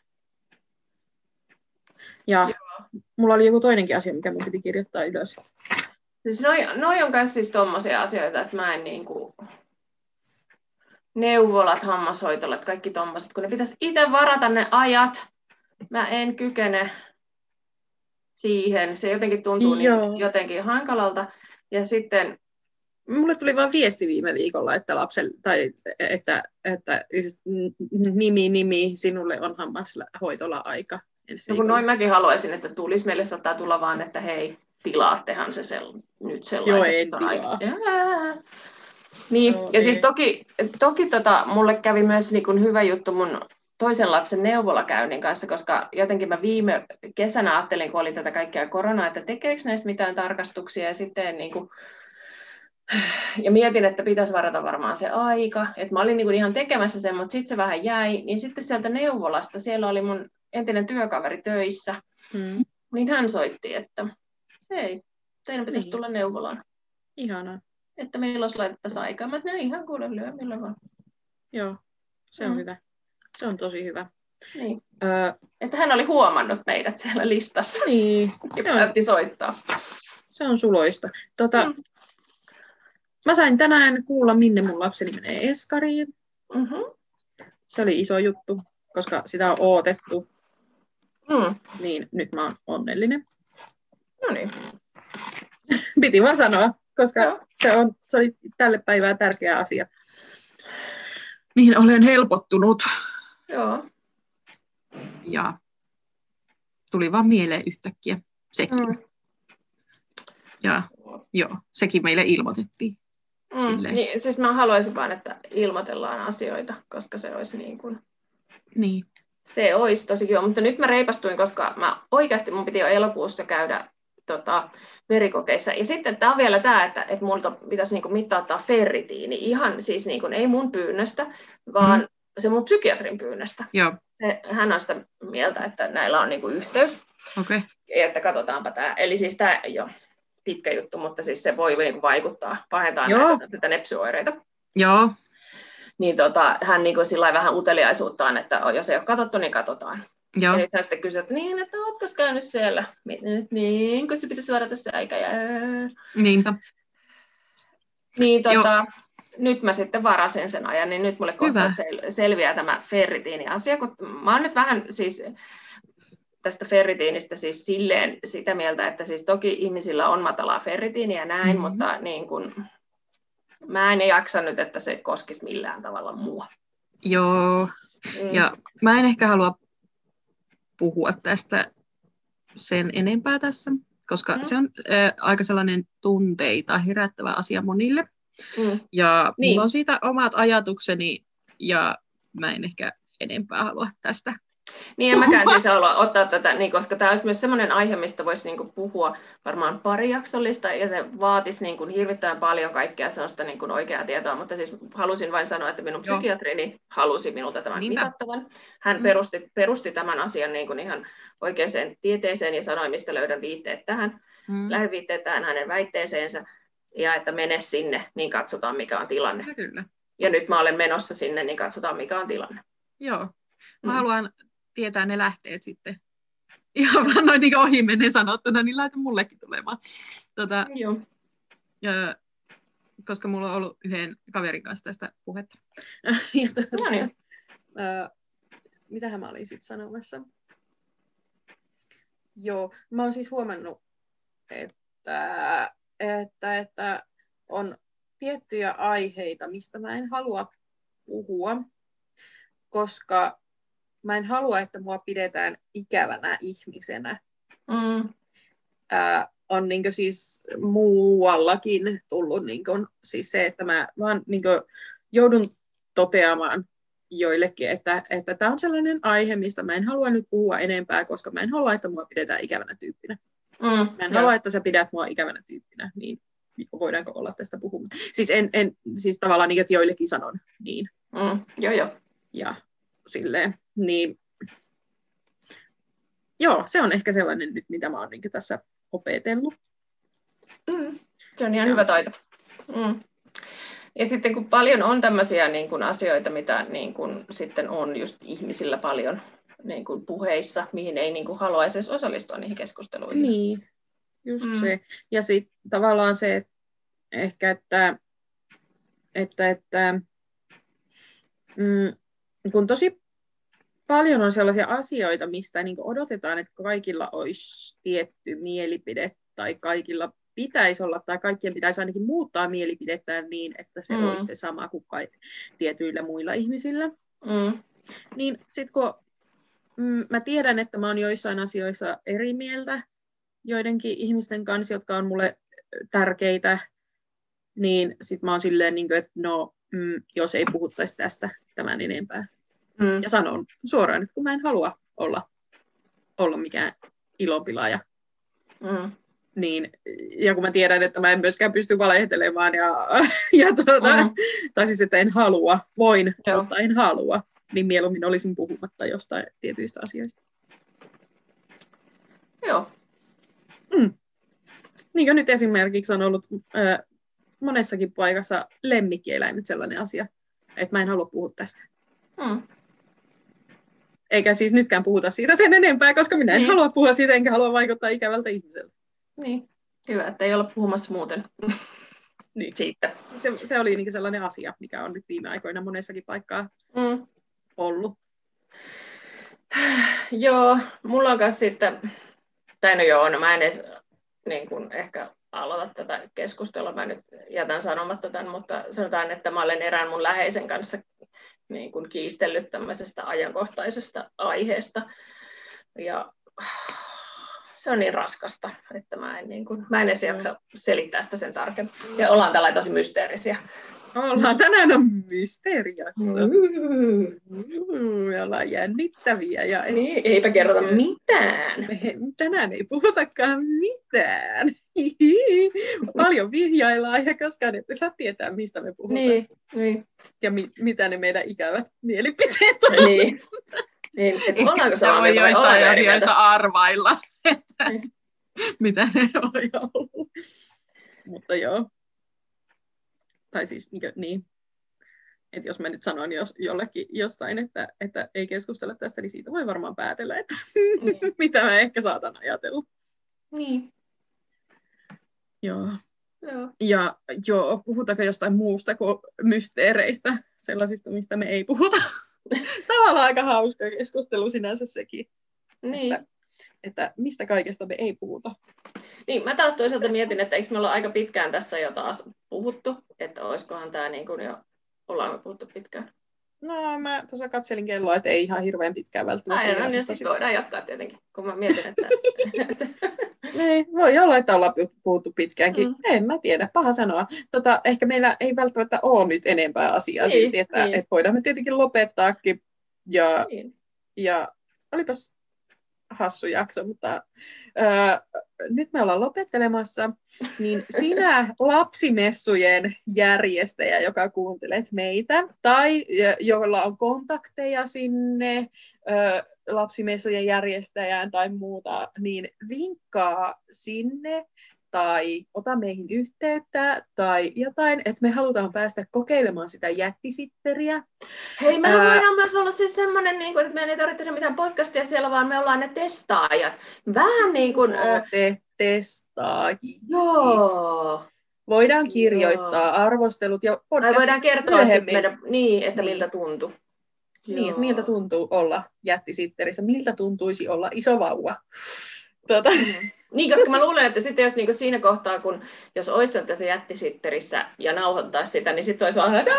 [SPEAKER 1] Ja joo. Mulla oli joku toinenkin asia, mikä mun piti kirjoittaa ylös.
[SPEAKER 2] Siis noi, noi on myös siis tommosia asioita, että mä en niinku... neuvolat, hammashoitolat, kaikki tommoset, kun ne pitäisi itse varata ne ajat. Mä en kykene siihen. Se jotenkin tuntuu niin jotenkin hankalalta. Ja sitten...
[SPEAKER 1] Mulle tuli vaan viesti viime viikolla, että lapsen, tai että, että nimi, nimi, sinulle on hammashoitola-aika.
[SPEAKER 2] No kun noin mäkin haluaisin, että tulisi. Meille saattaa tulla vaan, että hei, tilaattehan se sell- nyt sellaiset.
[SPEAKER 1] Joo, en tilaa.
[SPEAKER 2] Niin, no, ja niin. Siis toki, toki tota, mulle kävi myös niin kun hyvä juttu mun toisen lapsen neuvolakäynnin kanssa, koska jotenkin mä viime kesänä ajattelin, kun oli tätä kaikkea koronaa, että tekeekö näistä mitään tarkastuksia, ja sitten niin kun ja mietin, että pitäisi varata varmaan se aika, että mä olin niin kuin ihan tekemässä sen, mutta sitten se vähän jäi, niin sitten sieltä neuvolasta, siellä oli mun entinen työkaveri töissä,
[SPEAKER 1] Mm.
[SPEAKER 2] niin hän soitti, että hei, teidän pitäisi
[SPEAKER 1] Niin.
[SPEAKER 2] tulla neuvolaan,
[SPEAKER 1] Ihanaa.
[SPEAKER 2] että meillä olisi laitettaisiin aikaa. Mä no ihan kuule lyö, millä vaan.
[SPEAKER 1] Joo, se on
[SPEAKER 2] Mm.
[SPEAKER 1] hyvä. Se on tosi hyvä.
[SPEAKER 2] Niin.
[SPEAKER 1] Öö,
[SPEAKER 2] Että hän oli huomannut meidät siellä listassa
[SPEAKER 1] niin,
[SPEAKER 2] ja
[SPEAKER 1] se on,
[SPEAKER 2] päätti soittaa.
[SPEAKER 1] se on suloista. Tota,
[SPEAKER 2] Mm.
[SPEAKER 1] Mä sain tänään kuulla, minne mun lapseni menee eskariin.
[SPEAKER 2] Mm-hmm.
[SPEAKER 1] Se oli iso juttu, koska sitä on odotettu.
[SPEAKER 2] Mm.
[SPEAKER 1] Niin nyt mä oon onnellinen.
[SPEAKER 2] No niin.
[SPEAKER 1] Piti vaan sanoa, koska
[SPEAKER 2] Joo.
[SPEAKER 1] se, on, se oli tälle päivään tärkeä asia. Niin olen helpottunut.
[SPEAKER 2] Joo.
[SPEAKER 1] Ja tuli vaan mieleen yhtäkkiä sekin.
[SPEAKER 2] Mm.
[SPEAKER 1] Ja joo, sekin meille ilmoitettiin.
[SPEAKER 2] Mm. Niin, siis mä haluaisin vaan, että ilmoitellaan asioita, koska se olisi niin kuin...
[SPEAKER 1] Niin.
[SPEAKER 2] Se olisi tosi kiva, mutta nyt mä reipastuin, koska mä oikeasti mun piti jo elokuussa käydä tota, verikokeissa. Ja sitten tämä on vielä tämä, että, että multa pitäisi niinku mittauttaa ferritiini. Ihan siis niinku, ei mun pyynnöstä, vaan mm. se mun psykiatrin pyynnöstä.
[SPEAKER 1] Joo.
[SPEAKER 2] Se, hän on sitä mieltä, että näillä on niinku yhteys.
[SPEAKER 1] Okay.
[SPEAKER 2] Ja että katsotaanpa tämä. Eli siis tämä ei ole pitkä juttu, mutta siis se voi niinku vaikuttaa, pahentaa näitä, näitä nepsyoireita.
[SPEAKER 1] Joo.
[SPEAKER 2] Niin tota, hän niin sillä vähän uteliaisuuttaan, että jos ei ole katsottu, niin katsotaan. Joo. Ja nyt hän sitten kysyi, että niin, että ootko käynyt siellä? Nyt niin, kun se pitäisi varata se aika. Ja...
[SPEAKER 1] Niinpä.
[SPEAKER 2] Niin tota, nyt mä sitten varasin sen ajan, niin nyt mulle kohta sel- selviää tämä ferritiini-asia, kun mä oon nyt vähän siis tästä ferritiinistä siis silleen sitä mieltä, että siis toki ihmisillä on matalaa ferritiiniä ja näin, mm-hmm. mutta niin kun, mä en jaksa nyt, että se koskisi millään tavalla mua.
[SPEAKER 1] Joo, mm. ja mä en ehkä halua puhua tästä sen enempää tässä, koska mm. se on äh, aika sellainen tunteita herättävä asia monille. Mm. Ja niin. Mulla on siitä omat ajatukseni, ja mä en ehkä enempää halua tästä.
[SPEAKER 2] Niin, en mäkään siis halua ottaa tätä, niin, koska tämä olisi myös sellainen aihe, mistä voisi niin kuin, puhua varmaan pari jaksollista, ja se vaatisi niin kuin, hirvittävän paljon kaikkea sellaista niin kuin, oikeaa tietoa, mutta siis halusin vain sanoa, että minun psykiatrini halusi minulta tämän Niinpä. mitattavan. Hän mm. perusti, perusti tämän asian niin kuin, ihan oikeaan tieteeseen ja sanoi, mistä löydän viitteet tähän, mm. lähdeviitteet tähän hänen väitteeseensä, ja että mene sinne, niin katsotaan mikä on tilanne.
[SPEAKER 1] Ja, kyllä.
[SPEAKER 2] Ja nyt mä olen menossa sinne, niin katsotaan mikä on tilanne.
[SPEAKER 1] Joo, mä mm. haluan tietää ne lähteet sitten. Ihan vaan noin niin ohi menen sanottuna, niin laita mullekin tulemaan. Tota,
[SPEAKER 2] Joo.
[SPEAKER 1] Ja, koska mulla on ollut yhden kaverin kanssa tästä puhetta.
[SPEAKER 2] No niin.
[SPEAKER 1] Mitähän mä olin sitten sanomassa? Joo, mä oon siis huomannut, että, että, että on tiettyjä aiheita, mistä mä en halua puhua, koska mä en halua, että mua pidetään ikävänä ihmisenä. Mm. Ää, on niinkö siis muuallakin tullut niinkö, siis se, että mä vaan niinkö joudun toteamaan joillekin, että että tää on sellainen aihe, mistä mä en halua nyt puhua enempää, koska mä en halua, että mua pidetään ikävänä tyyppinä. Mm, mä en jo. halua, että sä pidät mua ikävänä tyyppinä, niin voidaanko olla tästä puhumaan. Siis, en, en, siis tavallaan niin, että joillekin sanon niin.
[SPEAKER 2] Mm, joo, joo.
[SPEAKER 1] Ja silleen, niin joo, se on ehkä sellainen nyt, mitä mä oon niin tässä opetellut.
[SPEAKER 2] Mm, se on ihan ja. hyvä taito. Mm. Ja sitten kun paljon on tämmöisiä niin kuin asioita, mitä niin kuin sitten on just ihmisillä paljon niin kuin puheissa, mihin ei niin kuin haluaisi edes osallistua niihin keskusteluihin.
[SPEAKER 1] Niin, just mm. se. Ja sitten tavallaan se, että ehkä, että, että, että mm, kun tosi paljon on sellaisia asioita, mistä niin kuin odotetaan, että kaikilla olisi tietty mielipide tai kaikilla pitäisi olla, tai kaikkien pitäisi ainakin muuttaa mielipidettään niin, että se mm. olisi se sama kuin tietyillä muilla ihmisillä. Mm. Niin sitten kun mm, mä tiedän, että mä oon joissain asioissa eri mieltä joidenkin ihmisten kanssa, jotka on mulle tärkeitä, niin sit mä oon silleen, niin kuin, että no, mm, jos ei puhuttaisi tästä tämän enempää. Mm. Ja sanon suoraan, että kun mä en halua olla, olla mikään ilopilaaja.
[SPEAKER 2] Mm.
[SPEAKER 1] niin, ja kun mä tiedän, että mä en myöskään pysty valehtelemaan, ja, ja tuota, mm-hmm. tai siis, että en halua, voin, Joo. mutta en halua, niin mieluummin olisin puhumatta jostain tietyistä asioista.
[SPEAKER 2] Joo.
[SPEAKER 1] Mm. Niin kuin nyt esimerkiksi on ollut äh, monessakin paikassa lemmikkieläimet sellainen asia, että mä en halua puhua tästä.
[SPEAKER 2] Mm.
[SPEAKER 1] Eikä siis nytkään puhuta siitä sen enempää, koska minä en niin. halua puhua siitä, enkä halua vaikuttaa ikävältä ihmiseltä.
[SPEAKER 2] Niin, hyvä, että ei olla puhumassa muuten
[SPEAKER 1] niin.
[SPEAKER 2] siitä.
[SPEAKER 1] Se, se oli niin sellainen asia, mikä on nyt viime aikoina monessakin paikkaa mm. ollut.
[SPEAKER 2] Joo, mulla on myös sitten, tai no joo, no mä en edes niin kuin ehkä aloita tätä keskustelua, mä nyt jätän sanomatta tämän, mutta sanotaan, että mä olen erään mun läheisen kanssa niin kuin kiistellyt tämmöisestä ajankohtaisesta aiheesta, ja se on niin raskasta, että mä en, niin kuin, mä en edes jaksa selittää sitä sen tarkemmin, ja ollaan tällainen tosi mysteerisiä.
[SPEAKER 1] Ollaan, tänään on mysteerijakso. Me ollaan jännittäviä. Ja
[SPEAKER 2] niin, eipä kerrota mitään.
[SPEAKER 1] Me, tänään ei puhutakaan mitään. Paljon vihjaillaan ja koskaan ette saa tietää, mistä me puhutaan.
[SPEAKER 2] Niin, niin.
[SPEAKER 1] Ja mi- mitä ne meidän ikävät mielipiteet on.
[SPEAKER 2] Niin. Niin, että ollaanko
[SPEAKER 1] se voi joistain asioista arvailla, mitä ne on ollut. Mutta joo. Tai siis niin, niin. Että jos mä nyt sanon jos, jollekin jostain, että, että ei keskustella tästä, niin siitä voi varmaan päätellä, että niin. mitä mä ehkä saatan ajatella.
[SPEAKER 2] Niin.
[SPEAKER 1] Joo.
[SPEAKER 2] Joo.
[SPEAKER 1] Ja joo, puhutaanko jostain muusta kuin mysteereistä, sellaisista, mistä me ei puhuta. Tavallaan aika hauska keskustelu sinänsä sekin.
[SPEAKER 2] Niin.
[SPEAKER 1] Että, että mistä kaikesta me ei puhuta.
[SPEAKER 2] Niin, mä taas toisaalta mietin, että eikö me olla aika pitkään tässä jo taas puhuttu, että olisikohan tämä niin kuin jo, ollaan me puhuttu pitkään.
[SPEAKER 1] No, mä tuossa katselin kelloa, että ei ihan hirveän pitkään välttämättä.
[SPEAKER 2] Aina, niin sitten voidaan jatkaa tietenkin, kun mä mietin, että...
[SPEAKER 1] Niin, voi olla, että ollaan puhuttu pitkäänkin. Mm. En mä tiedä, paha sanoa. Tota, ehkä meillä ei välttämättä ole nyt enempää asiaa niin, silti, että, niin. että voidaan me tietenkin lopettaakin. Ja, niin. ja olipas hassu jakso, mutta ää, nyt me ollaan lopettelemassa. Niin sinä lapsimessujen järjestäjä, joka kuuntelet meitä, tai jolla on kontakteja sinne ää, lapsimessujen järjestäjään tai muuta, niin vinkkaa sinne tai ota meihin yhteyttä tai jotain, että me halutaan päästä kokeilemaan sitä jättisitteriä.
[SPEAKER 2] Hei, me Ää... voidaan myös olla siis semmoinen, niin kuin, että meidän ei tarvitse tehdä mitään podcastia siellä, vaan me ollaan ne testaajat. Vähän niin kuin...
[SPEAKER 1] No, te testaajiksi.
[SPEAKER 2] Joo.
[SPEAKER 1] Voidaan kirjoittaa Joo. arvostelut ja podcastista
[SPEAKER 2] voidaan kertoa meidän, niin, että niin. miltä tuntuu.
[SPEAKER 1] Niin, että miltä tuntuu olla jättisitterissä, miltä tuntuisi olla iso vauva. Tuota.
[SPEAKER 2] Mm-hmm. Niin, koska mä luulen, että sitten jos niinku siinä kohtaa, kun jos olisi tässä jättisitterissä ja nauhoittaa sitä, niin sitten olisi vaan, että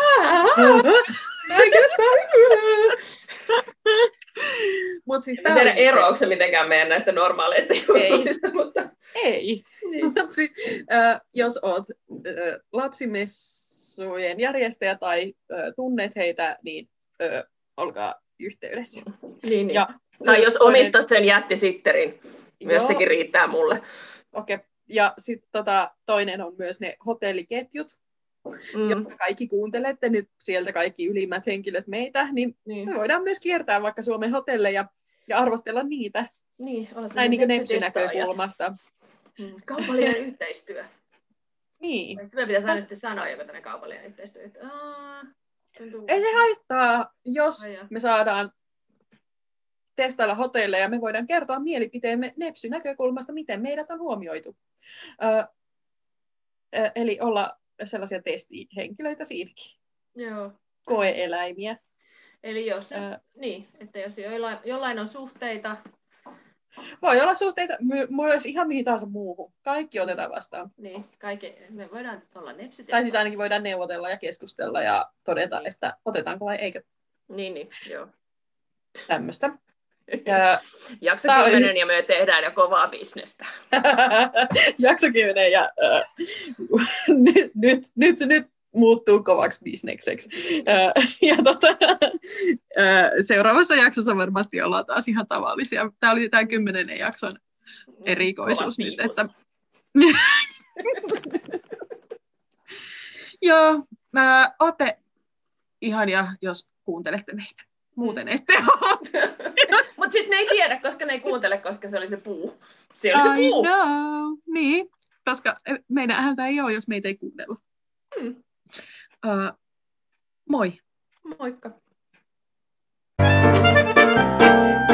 [SPEAKER 1] Mut siis
[SPEAKER 2] en tiedä eroako se mitenkään meidän näistä normaaleista jutuista, mutta...
[SPEAKER 1] Ei. Niin. Mut siis, äh, jos oot äh, lapsimessujen järjestäjä tai äh, tunnet heitä, niin äh, olkaa yhteydessä.
[SPEAKER 2] Niin, niin. Ja, tai jos toinen... omistat sen jättisitterin. Myös Joo. sekin riittää mulle.
[SPEAKER 1] Okei. Okay. Ja sitten tota, toinen on myös ne hotelliketjut, mm. jotka kaikki kuuntelette nyt sieltä kaikki ylimmät henkilöt meitä, niin, niin. me voidaan myös kiertää vaikka Suomen hotelleja ja arvostella niitä.
[SPEAKER 2] Niin,
[SPEAKER 1] näin niin kuin nepsynäkökulmasta.
[SPEAKER 2] Mm. Kaupallinen yhteistyö.
[SPEAKER 1] Niin.
[SPEAKER 2] Sitten me pitäisi aina sitten sanoa joku tämmöinen kaupallinen yhteistyö.
[SPEAKER 1] Ei se haittaa, jos Ai me saadaan testailla hotelleja, me voidaan kertoa mielipiteemme nepsy-näkökulmasta, miten meidät on huomioitu. Ö, ö, eli olla sellaisia testihenkilöitä siinäkin.
[SPEAKER 2] Joo.
[SPEAKER 1] Koe-eläimiä.
[SPEAKER 2] Eli jos, ö, niin, että jos jollain, jollain on suhteita...
[SPEAKER 1] Voi olla suhteita my- myös ihan mihin tahansa muuhun. Kaikki otetaan vastaan.
[SPEAKER 2] Niin, kaikki, me voidaan olla nepsyt.
[SPEAKER 1] Tai siis ainakin voidaan neuvotella ja keskustella ja todeta, niin. että otetaanko vai eikö.
[SPEAKER 2] Niin, niin, joo.
[SPEAKER 1] Tämmöistä.
[SPEAKER 2] Ja, jakso kymmenen oli... ja me tehdään jo kovaa bisnestä.
[SPEAKER 1] Jakso kymmenen ja äh, nyt, nyt, nyt, nyt muuttuu kovaksi bisnekseksi. Äh, ja tota, äh, seuraavassa jaksossa varmasti ollaan taas ihan tavallisia. Tämä oli tämä kymmenennen jakson erikoisuus nyt, että Joo, äh, ootte ihania, jos kuuntelette meitä. Muuten ette ole.
[SPEAKER 2] Mutta sitten ne ei tiedä, koska ne ei kuuntele, koska se oli se puu. Se oli se
[SPEAKER 1] I
[SPEAKER 2] puu.
[SPEAKER 1] know. Niin, koska meidän ääntä ei ole, jos meitä ei kuunnella.
[SPEAKER 2] Hmm.
[SPEAKER 1] Uh, moi.
[SPEAKER 2] Moikka.